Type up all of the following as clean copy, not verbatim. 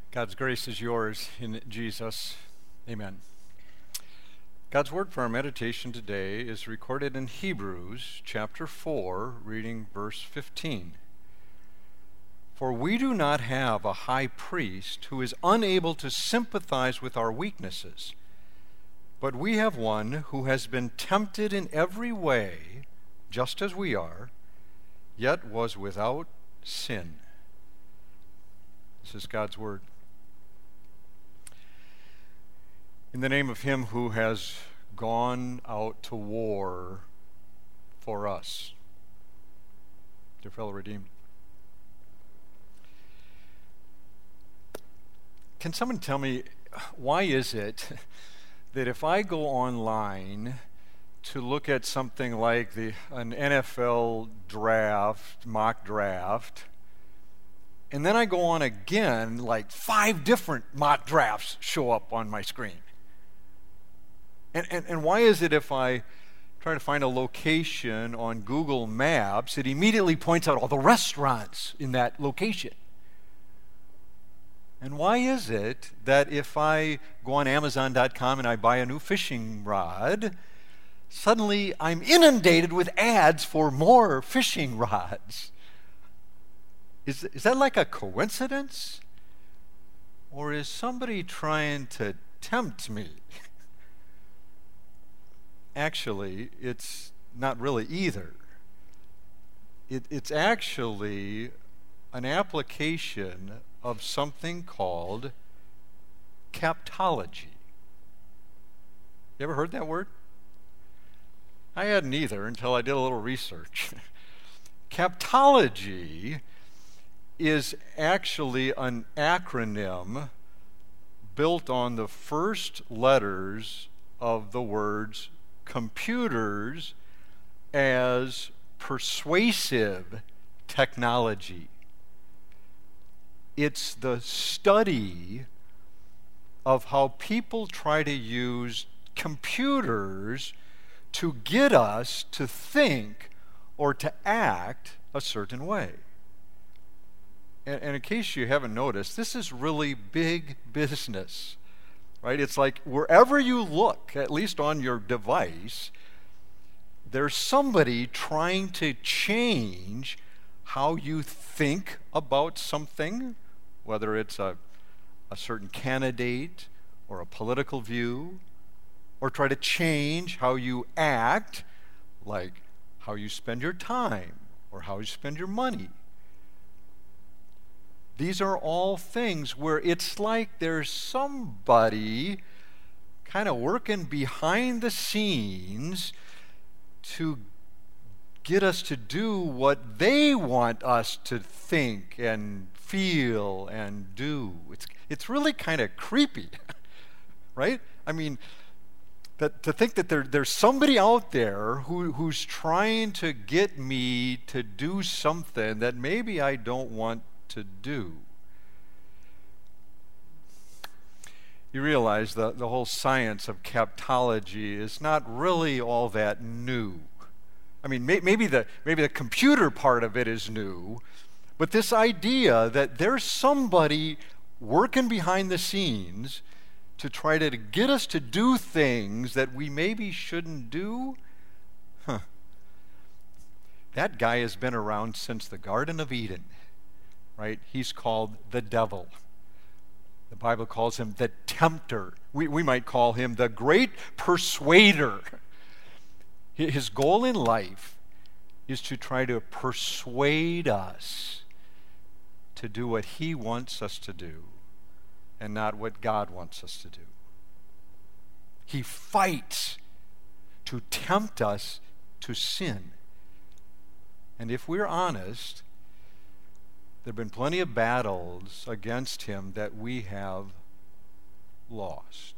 God's grace is yours in Jesus. Amen. God's word for our meditation today is recorded in Hebrews chapter 4, reading verse 15. For we do not have a high priest who is unable to sympathize with our weaknesses, but we have one who has been tempted in every way, just as we are, yet was without sin. This is God's word. In the name of him who has gone out to war for us, dear fellow redeemed. Can someone tell me, why is it that if I go online to look at something like an NFL draft, mock draft, and then I go on again, like 5 different mock drafts show up on my screen? And why is it if I try to find a location on Google Maps, it immediately points out all the restaurants in that location? And why is it that if I go on Amazon.com and I buy a new fishing rod, suddenly I'm inundated with ads for more fishing rods? Is that like a coincidence? Or is somebody trying to tempt me? Actually, it's not really either. It's actually an application of something called captology. You ever heard that word? I hadn't either until I did a little research. Captology is actually an acronym built on the first letters of the words computers as persuasive technology. It's the study of how people try to use computers to get us to think or to act a certain way. And in case you haven't noticed, this is really big business, right? It's like wherever you look, at least on your device, there's somebody trying to change how you think about something, whether it's a certain candidate or a political view, or try to change how you act, like how you spend your time or how you spend your money. These are all things where it's like there's somebody kind of working behind the scenes to get us to do what they want us to think and feel and do. It's really kind of creepy, right? I mean, to think that there's somebody out there who's trying to get me to do something that maybe I don't want to do. You realize the whole science of captology is not really all that new. I mean, maybe the computer part of it is new, but this idea that there's somebody working behind the scenes to try to get us to do things that we maybe shouldn't do, that guy has been around since the Garden of Eden, right? He's called the devil. The Bible calls him the tempter. We might call him the great persuader. His goal in life is to try to persuade us to do what he wants us to do and not what God wants us to do. He fights to tempt us to sin. And if we're honest, there have been plenty of battles against him that we have lost.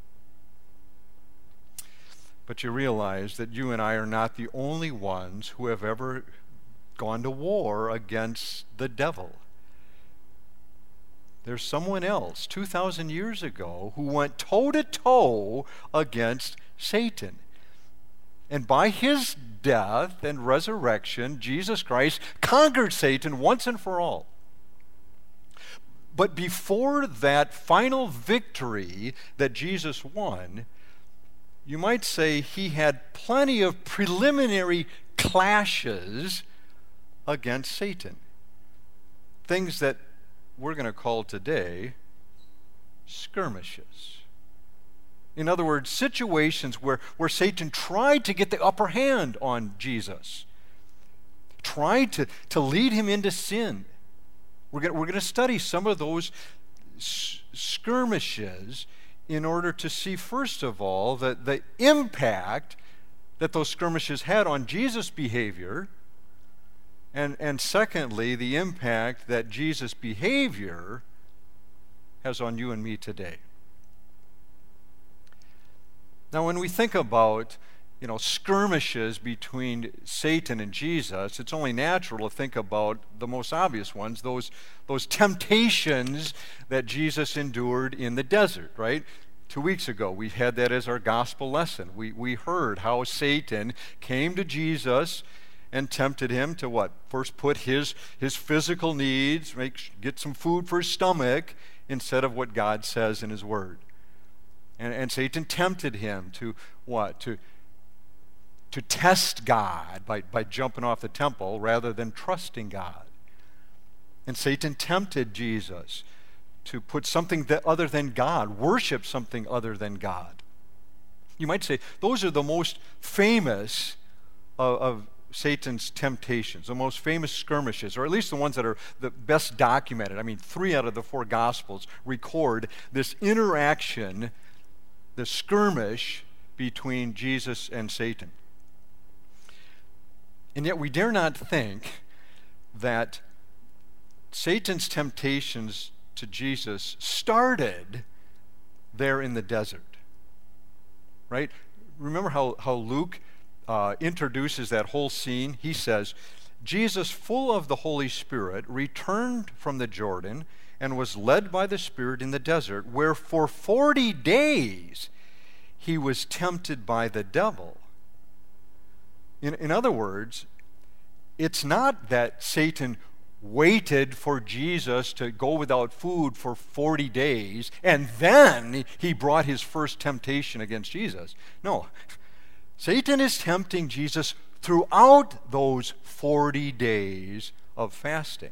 But you realize that you and I are not the only ones who have ever gone to war against the devil. There's someone else 2,000 years ago who went toe-to-toe against Satan. And by his death and resurrection, Jesus Christ conquered Satan once and for all. But before that final victory that Jesus won, you might say he had plenty of preliminary clashes against Satan. Things that we're going to call today skirmishes. In other words, situations where Satan tried to get the upper hand on Jesus, tried to lead him into sin. We're going to study some of those skirmishes in order to see, first of all, the impact that those skirmishes had on Jesus' behavior, and secondly, the impact that Jesus' behavior has on you and me today. Now, when we think about, skirmishes between Satan and Jesus, it's only natural to think about the most obvious ones, those temptations that Jesus endured in the desert, right? 2 weeks ago, we had that as our gospel lesson. We heard how Satan came to Jesus and tempted him to what? First put his physical needs, get some food for his stomach, instead of what God says in his word. And Satan tempted him to what? To test God by jumping off the temple rather than trusting God. And Satan tempted Jesus to put something other than God, worship something other than God. You might say those are the most famous of Satan's temptations, the most famous skirmishes, or at least the ones that are the best documented. I mean, 3 out of the 4 Gospels record this interaction, the skirmish between Jesus and Satan. And yet we dare not think that Satan's temptations to Jesus started there in the desert, right? Remember how Luke introduces that whole scene? He says, Jesus, full of the Holy Spirit, returned from the Jordan and was led by the Spirit in the desert, where for 40 days he was tempted by the devil. In other words, it's not that Satan waited for Jesus to go without food for 40 days and then he brought his first temptation against Jesus. No, Satan is tempting Jesus throughout those 40 days of fasting.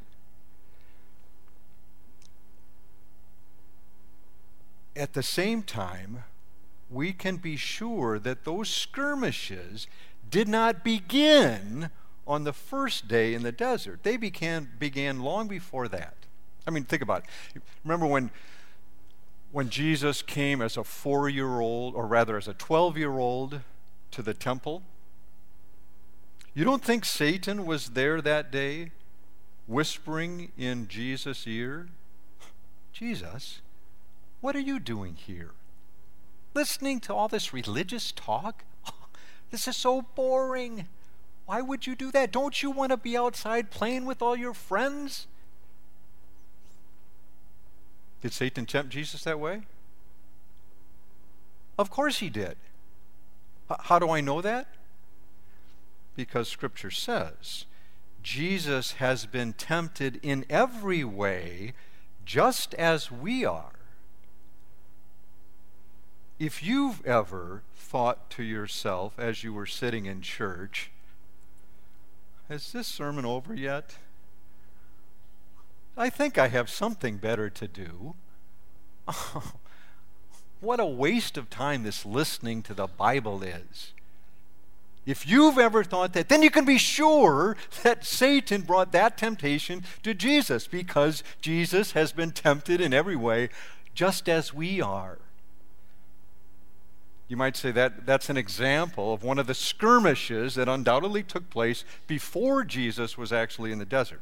At the same time, we can be sure that those skirmishes did not begin on the first day in the desert. They began long before that. I mean, think about it. Remember when Jesus came as a 4-year-old, or rather as a 12-year-old, to the temple? You don't think Satan was there that day, whispering in Jesus' ear, Jesus, what are you doing here? Listening to all this religious talk? This is so boring. Why would you do that? Don't you want to be outside playing with all your friends? Did Satan tempt Jesus that way? Of course he did. How do I know that? Because Scripture says Jesus has been tempted in every way just as we are. If you've ever thought to yourself as you were sitting in church, is this sermon over yet? I think I have something better to do. Oh, what a waste of time this listening to the Bible is. If you've ever thought that, then you can be sure that Satan brought that temptation to Jesus, because Jesus has been tempted in every way just as we are. You might say that's an example of one of the skirmishes that undoubtedly took place before Jesus was actually in the desert.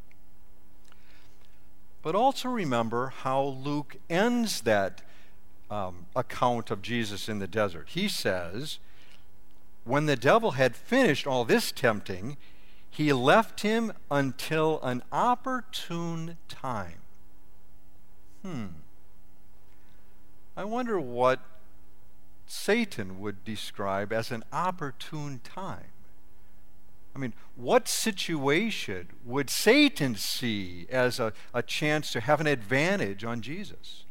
But also remember how Luke ends that account of Jesus in the desert. He says, when the devil had finished all this tempting, he left him until an opportune time. I wonder what Satan would describe as an opportune time. I mean, what situation would Satan see as a chance to have an advantage on Jesus?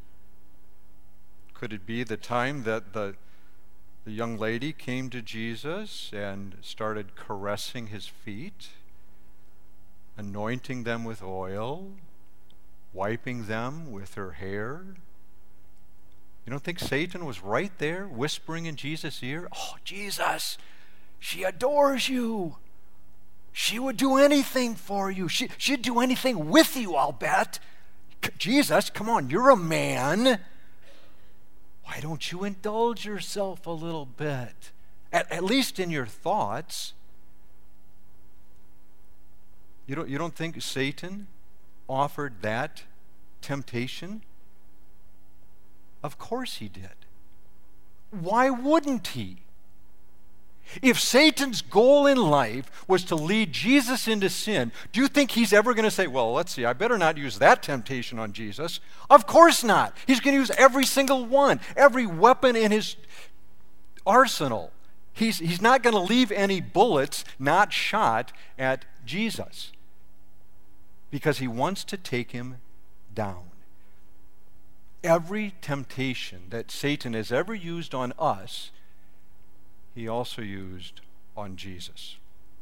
Could it be the time that the young lady came to Jesus and started caressing his feet, anointing them with oil, wiping them with her hair? You don't think Satan was right there whispering in Jesus' ear, "Oh, Jesus, she adores you. She would do anything for you. She'd do anything with you, I'll bet. Jesus, come on, you're a man. Why don't you indulge yourself a little bit? At least in your thoughts." You don't think Satan offered that temptation? Of course he did. Why wouldn't he? If Satan's goal in life was to lead Jesus into sin, do you think he's ever going to say, "Well, let's see, I better not use that temptation on Jesus"? Of course not. He's going to use every single one, every weapon in his arsenal. He's not going to leave any bullets not shot at Jesus because he wants to take him down. Every temptation that Satan has ever used on us, he also used on Jesus.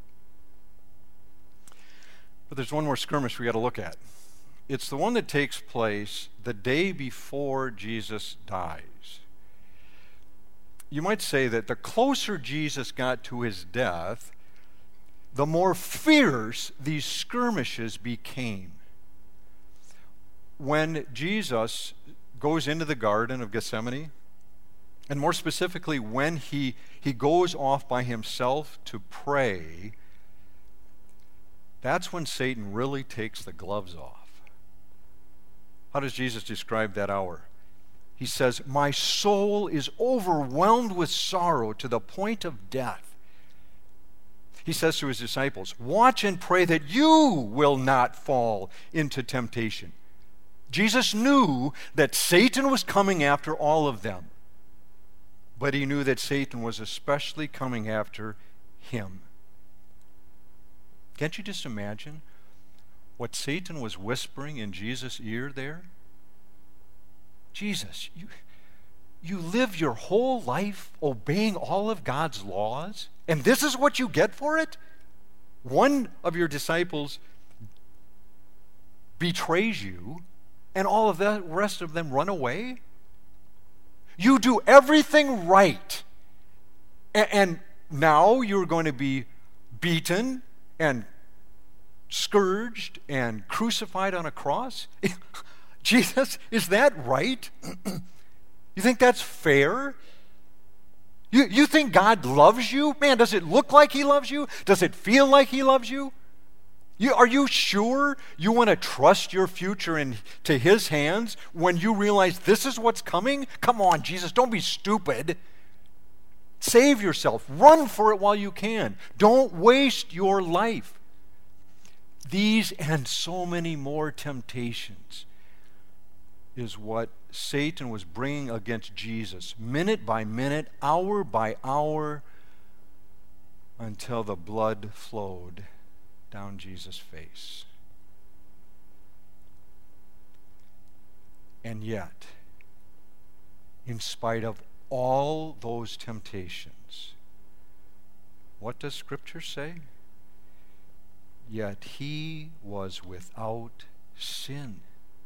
But there's one more skirmish we got to look at. It's the one that takes place the day before Jesus dies. You might say that the closer Jesus got to his death, the more fierce these skirmishes became. When Jesus goes into the Garden of Gethsemane, and more specifically, when he goes off by himself to pray, that's when Satan really takes the gloves off. How does Jesus describe that hour? He says, "My soul is overwhelmed with sorrow to the point of death." He says to his disciples, "Watch and pray that you will not fall into temptation." Jesus knew that Satan was coming after all of them, but he knew that Satan was especially coming after him. Can't you just imagine what Satan was whispering in Jesus' ear there? "Jesus, you live your whole life obeying all of God's laws, and this is what you get for it? One of your disciples betrays you, and all of the rest of them run away? You do everything right, and now you're going to be beaten and scourged and crucified on a cross? Jesus, is that right? You think that's fair? You think God loves you? Man, does it look like he loves you? Does it feel like he loves you? Are you sure you want to trust your future into his hands when you realize this is what's coming? Come on, Jesus, don't be stupid. Save yourself. Run for it while you can. Don't waste your life. These and so many more temptations is what Satan was bringing against Jesus, minute by minute, hour by hour, until the blood flowed down Jesus' face. And yet, in spite of all those temptations, what does Scripture say? Yet he was without sin.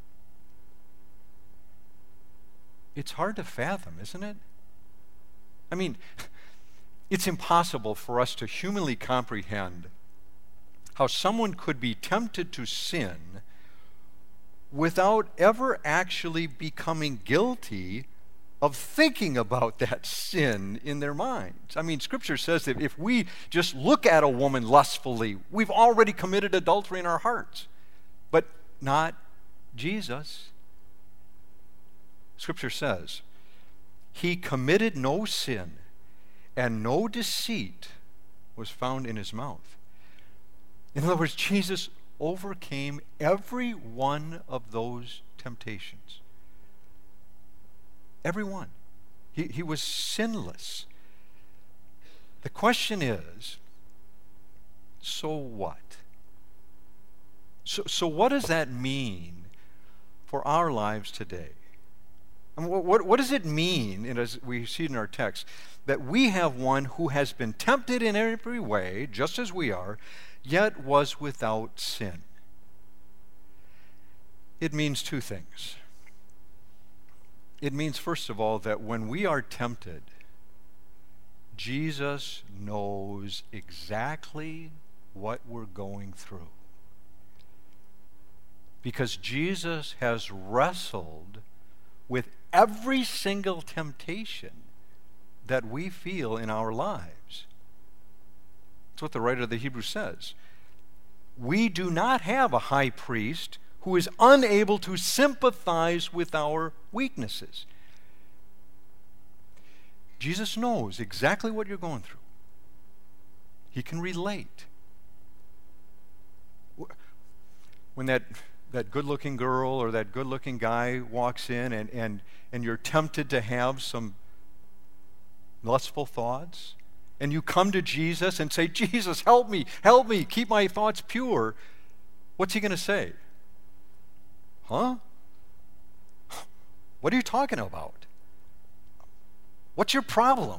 It's hard to fathom, isn't it? I mean, it's impossible for us to humanly comprehend how someone could be tempted to sin without ever actually becoming guilty of thinking about that sin in their minds. I mean, Scripture says that if we just look at a woman lustfully, we've already committed adultery in our hearts. But not Jesus. Scripture says, he committed no sin, and no deceit was found in his mouth. In other words, Jesus overcame every one of those temptations. Every one. He was sinless. The question is, so what? So what does that mean for our lives today? And what does it mean, and as we see in our text, that we have one who has been tempted in every way, just as we are, yet was without sin? It means two things. It means, first of all, that when we are tempted, Jesus knows exactly what we're going through. Because Jesus has wrestled with every single temptation that we feel in our lives. That's what the writer of the Hebrews says. We do not have a high priest who is unable to sympathize with our weaknesses. Jesus knows exactly what you're going through. He can relate. When that good-looking girl or that good-looking guy walks in and you're tempted to have some lustful thoughts, and you come to Jesus and say, Jesus, help me, keep my thoughts pure, what's he going to say? Huh? What are you talking about? What's your problem?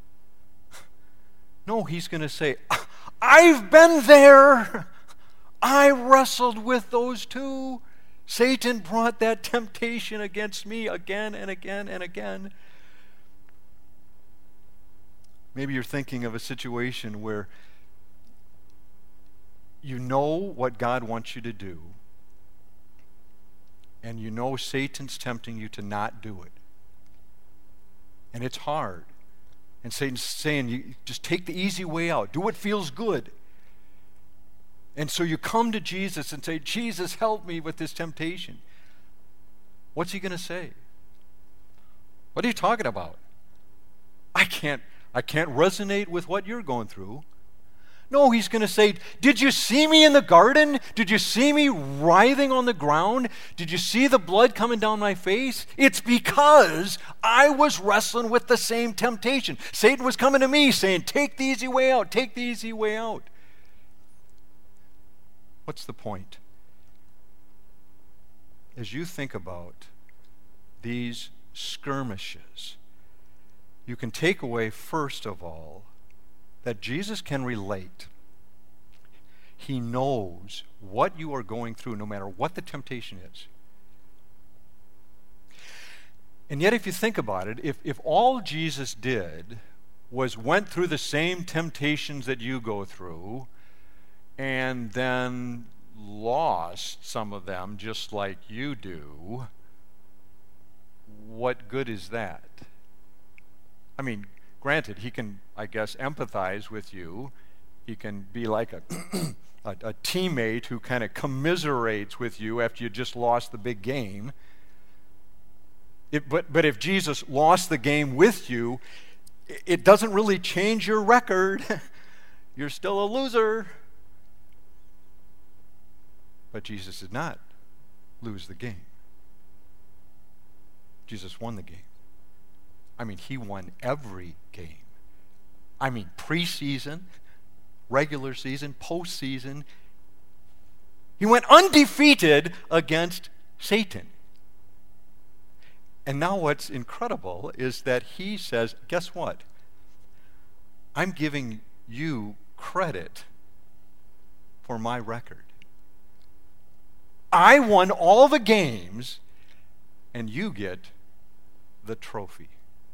No, he's going to say, I've been there. I wrestled with those too. Satan brought that temptation against me again and again and again. Maybe you're thinking of a situation where you know what God wants you to do, and you know Satan's tempting you to not do it. And it's hard. And Satan's saying, you just take the easy way out. Do what feels good. And so you come to Jesus and say, Jesus, help me with this temptation. What's he going to say? What are you talking about? I can't resonate with what you're going through. No, he's going to say, did you see me in the garden? Did you see me writhing on the ground? Did you see the blood coming down my face? It's because I was wrestling with the same temptation. Satan was coming to me saying, take the easy way out, take the easy way out. What's the point? As you think about these skirmishes, you can take away, first of all, that Jesus can relate. He knows what you are going through, no matter what the temptation is. And yet, if you think about it, if all Jesus did was went through the same temptations that you go through, and then lost some of them just like you do, what good is that? I mean, granted, he can, I guess, empathize with you. He can be like a teammate who kind of commiserates with you after you just lost the big game. But if Jesus lost the game with you, it doesn't really change your record. You're still a loser. But Jesus did not lose the game. Jesus won the game. I mean, he won every game. I mean, preseason, regular season, postseason. He went undefeated against Satan. And now what's incredible is that he says, guess what? I'm giving you credit for my record. I won all the games, and you get the trophy.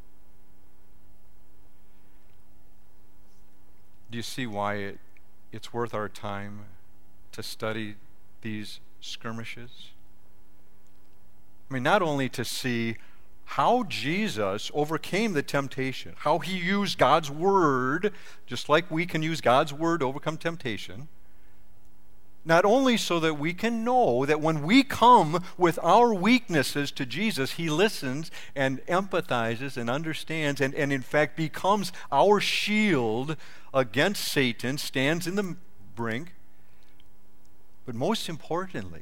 Do you see why it's worth our time to study these skirmishes? I mean, not only to see how Jesus overcame the temptation, how he used God's word, just like we can use God's word to overcome temptation, not only so that we can know that when we come with our weaknesses to Jesus, he listens and empathizes and understands and in fact becomes our shield against Satan, stands in the brink. But most importantly,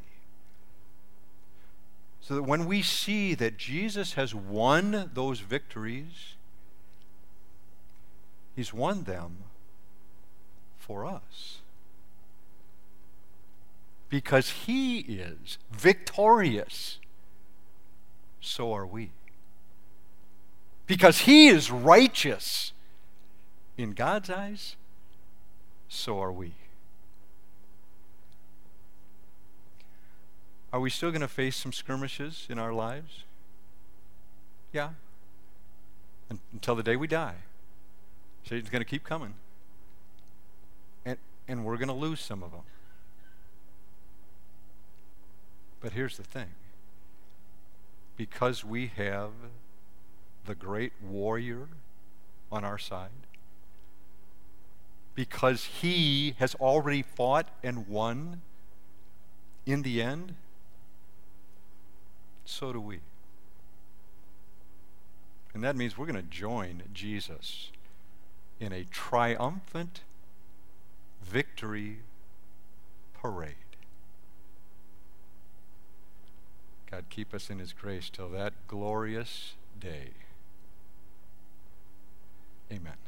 so that when we see that Jesus has won those victories, he's won them for us. because he is victorious, so are we. Because he is righteous in God's eyes, so are we. Are we still going to face some skirmishes in our lives? Yeah. Until the day we die. Satan's going to keep coming. And we're going to lose some of them. But here's the thing. Because we have the great warrior on our side, because he has already fought and won in the end, so do we. And that means we're going to join Jesus in a triumphant victory parade. God keep us in his grace till that glorious day. Amen.